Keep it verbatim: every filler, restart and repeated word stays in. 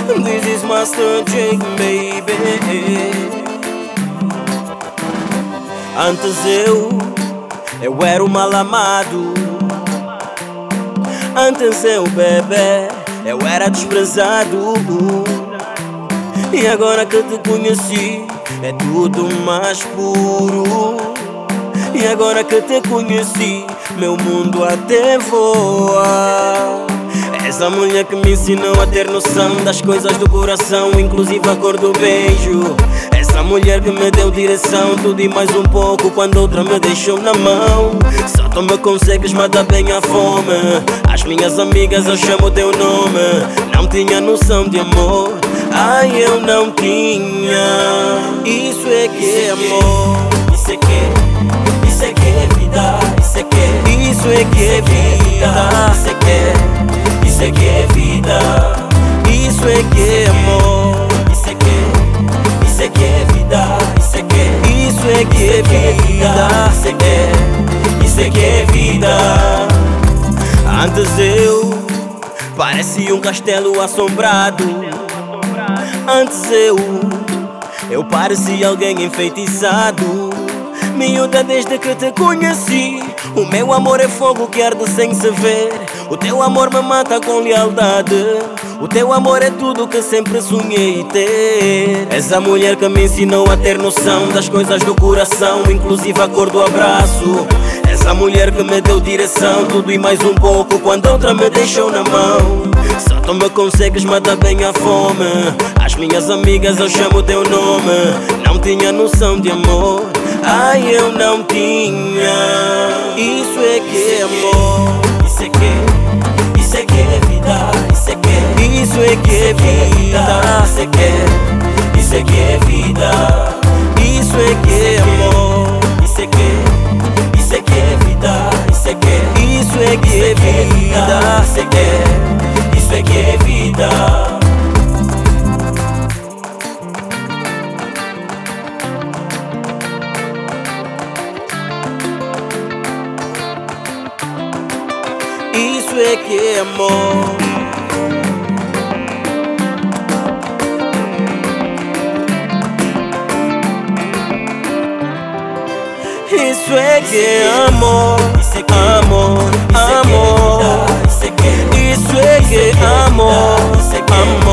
This is Master J, baby. Antes eu, eu era o mal amado. Antes eu, bebê, eu era desprezado. E agora que te conheci, é tudo mais puro. E agora que te conheci, meu mundo até voa. És a mulher que me ensinou a ter noção das coisas do coração, inclusive a cor do beijo. És a mulher que me deu direção, tudo e mais um pouco, quando outra me deixou na mão. Só tu me consegues matar bem a fome. As minhas amigas eu chamo teu nome. Não tinha noção de amor, ai eu não tinha. Isso é que é amor. Isso é que, isso é que é vida. Isso é que, isso é que é vida. Isso é que, isso é que é vida. Isso é que é amor. Isso é que, isso é que é vida. Isso é que, isso é que é vida. Isso é que, isso é que é vida. Antes eu parecia um castelo assombrado. Antes eu, eu parecia alguém enfeitiçado. Miúda, desde que te conheci, o meu amor é fogo que arde sem se ver. O teu amor me mata com lealdade. O teu amor é tudo que sempre sonhei ter. És a mulher que me ensinou a ter noção das coisas do coração, inclusive a cor do abraço. És a mulher que me deu direção, tudo e mais um pouco, quando outra me deixou na mão. Só tu me consegues matar bem a fome. As minhas amigas eu chamo teu nome. Não tinha noção de amor, ai eu não tinha. Isso é que é amor. Isso é que, isso é que é vida. Isso é que, isso é que é vida. Isso é que, isso é que é vida. Isso é que é amor. Isso é que, isso é que é vida. Isso é que, isso é que é vida. Isso é que, isso é que é vida. Isso é que é amor. Isso é que é amor. Amor, amor. Isso é que é amor. Amor.